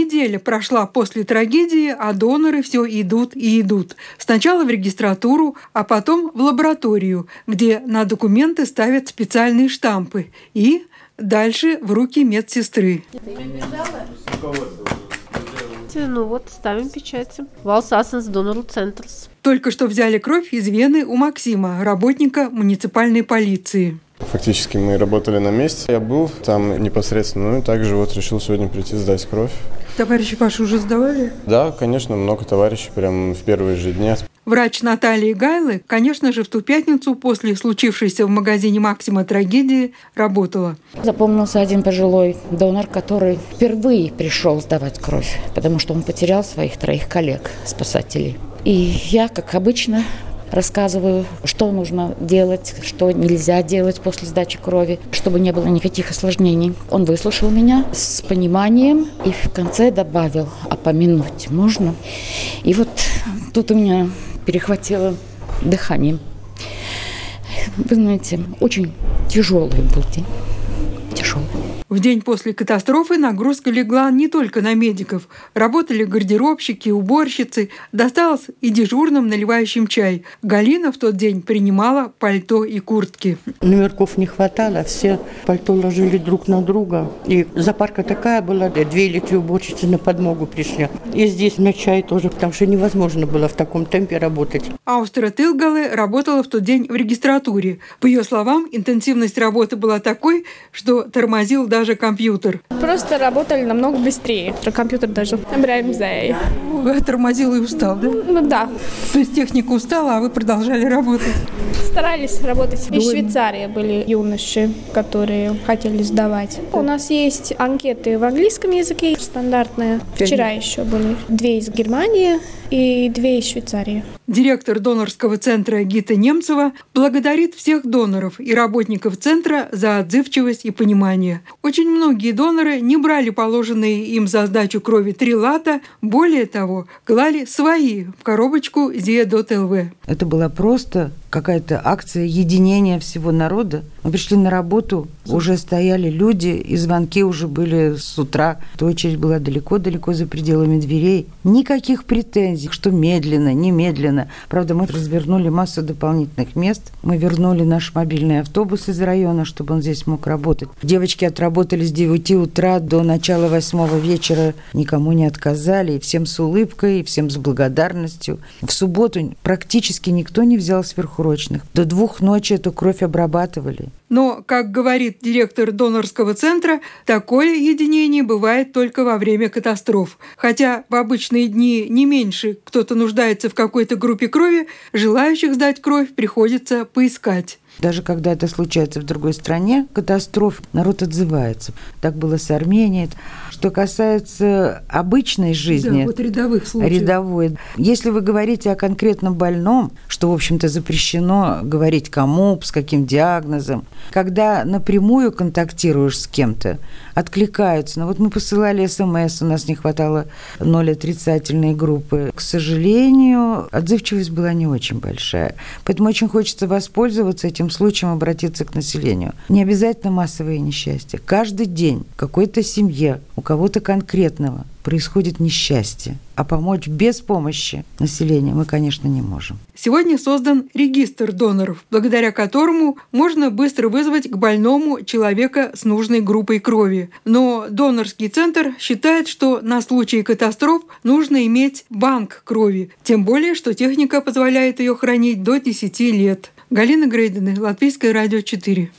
неделя прошла после трагедии, а доноры все идут и идут. Сначала в регистратуру, а потом в лабораторию, где на документы ставят специальные штампы. И дальше в руки медсестры. Ну вот, ставим печати. Valsts Donoru Centrs. Только что взяли кровь из вены у Максима, работника муниципальной полиции. Фактически мы работали на месте. Я был там непосредственно, и также решил сегодня прийти сдать кровь. Товарищи ваши уже сдавали? Да, конечно, много товарищей прям в первые же дни. Врач Натальи Гайлы, конечно же, в ту пятницу после случившейся в магазине «Максима» трагедии работала. Запомнился один пожилой донор, который впервые пришел сдавать кровь, потому что он потерял своих 3 коллег-спасателей. И я, как обычно, рассказываю, что нужно делать, что нельзя делать после сдачи крови, чтобы не было никаких осложнений. Он выслушал меня с пониманием и в конце добавил: а помянуть можно? И вот тут у меня перехватило дыхание. Вы знаете, очень тяжелый был день. Тяжелый. В день после катастрофы нагрузка легла не только на медиков. Работали гардеробщики, уборщицы. Досталось и дежурным, наливающим чай. Галина в тот день принимала пальто и куртки. Номерков не хватало, все пальто ложили друг на друга. И запарка такая была, 2 или 3 уборщицы на подмогу пришли. И здесь на чай тоже, потому что невозможно было в таком темпе работать. Аустра Тилгале работала в тот день в регистратуре. По ее словам, интенсивность работы была такой, что тормозил даже компьютер. Просто работали намного быстрее. Компьютер даже набираем за. Тормозил и устал, да? Ну да. То есть техника устала, а вы продолжали работать? Старались работать. Из Швейцарии были юноши, которые хотели сдавать. У нас есть анкеты в английском языке, стандартные. Вчера еще были 2 из Германии и 2 из Швейцарии. Директор донорского центра Гита Немцева благодарит всех доноров и работников центра за отзывчивость и понимание. Очень многие доноры не брали положенные им за сдачу крови 3 лата, более того, клали свои в коробочку ЗИЭ.ЛВ. Это была просто какая-то акция единения всего народа. Мы пришли на работу, уже стояли люди, и звонки уже были с утра. Очередь была далеко-далеко за пределами дверей. Никаких претензий, что медленно, немедленно. Правда, мы развернули массу дополнительных мест. Мы вернули наш мобильный автобус из района, чтобы он здесь мог работать. Девочки отработали с 9 утра до начала 8 вечера. Никому не отказали. И всем с улыбкой, и всем с благодарностью. В субботу практически никто не взял сверхурочных. До 2 ночи эту кровь обрабатывали. Но, как говорит директор донорского центра, такое единение бывает только во время катастроф. Хотя в обычные дни не меньше кто-то нуждается в какой-то группе крови, желающих сдать кровь приходится поискать. Даже когда это случается в другой стране, катастроф, народ отзывается. Так было с Арменией. Что касается обычной жизни, да, рядовых случаев. Рядовой. Если вы говорите о конкретном больном, что, в общем-то, запрещено говорить кому, с каким диагнозом, когда напрямую контактируешь с кем-то, откликаются. Но мы посылали СМС, у нас не хватало 0 отрицательной группы. К сожалению, отзывчивость была не очень большая. Поэтому очень хочется воспользоваться этим случаем, обратиться к населению. Не обязательно массовые несчастья. Каждый день в какой-то семье, у кого-то конкретного происходит несчастье. А помочь без помощи населению мы, конечно, не можем. Сегодня создан регистр доноров, благодаря которому можно быстро вызвать к больному человека с нужной группой крови. Но донорский центр считает, что на случай катастроф нужно иметь банк крови. Тем более, что техника позволяет ее хранить до 10 лет. Галина Грейдены, Латвийское радио 4.